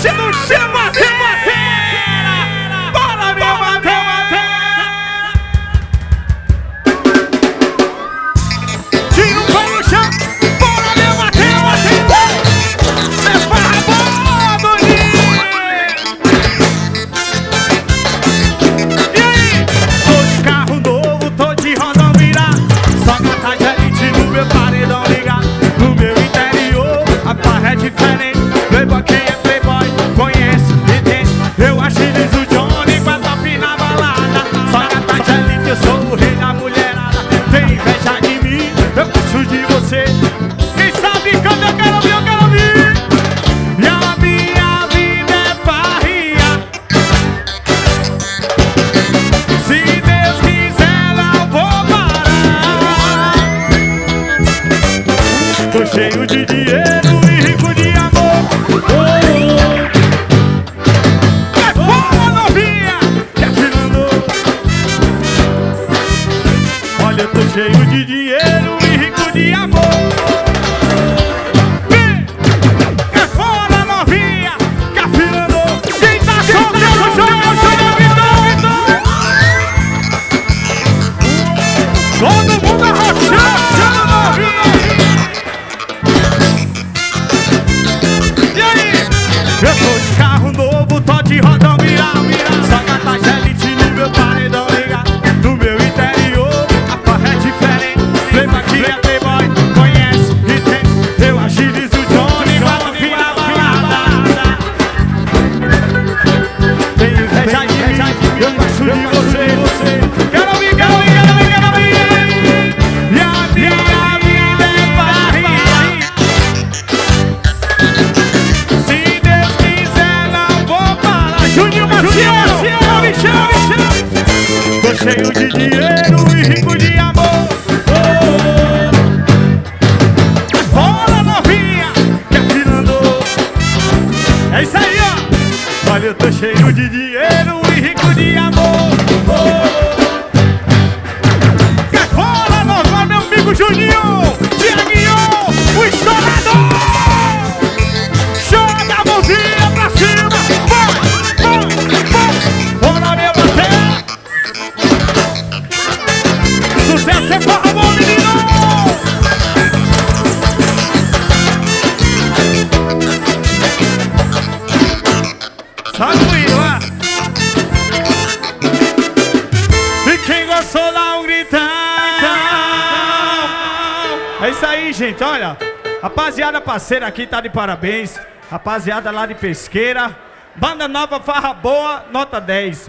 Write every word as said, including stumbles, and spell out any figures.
se não chama bateira, bora meu bateira. Tira o pé no chão, bora meu bateira. Cê farra boa, Doninho. E aí? Tô de carro novo, tô de rodão virado, só cantar de elite no meu paredão ligado. No meu interior, a farra é diferente. Playboy, quem é playboy, conhece e tem. Eu agilizo o Johnny com a top na balada. Só cantar de elite, eu sou o rei da mulherada. Tem inveja de mim, eu gosto de você. Quem sabe quando eu quero ouvir, eu quero ouvir. E a minha vida é farria. Se Deus quiser, não vou parar. Tô cheio de dinheiro e rico de amor. É fora, novinha, que afinando. Olha, eu tô cheio de dinheiro e rico de amor. Vem! É fora, novinha, que afinando. Quem tá solteiro, joga, joga, então. Todo mundo arrochando, novinha. E aí? Eu tô de carro novo, tô de rodão virado. Só cantar gelite no meu paredão ligado. No meu interior, a farra é diferente. Playboy que é playboy, conhece e tem. Eu agilizo o Johnny, vai virar balada. Tem inveja de mim, eu gosto de você. Quero ouvir, quero ouvir, quero ouvir, quero ouvir. E a minha vida é farria. Se Deus quiser, não vou parar. Juninho Marciano, me chama, me chama. Tô cheio de dinheiro e rico de amor. Bora, novinha, que afinando. É isso aí, ó. Olha, eu tô cheio de dinheiro e rico de amor. Que fora, nova, meu amigo Juninho, Tiaguinho, o estourador. Joga a mãozinha pra cima. Vai, vai, vai. Bora, meu bater. Sucesso é farra, bom, menino. Sabe o hino, ó. E quem gostou dá um gritão. É isso aí, gente, olha. Rapaziada parceira aqui tá de parabéns. Rapaziada lá de Pesqueira. Banda nova, farra boa, nota dez.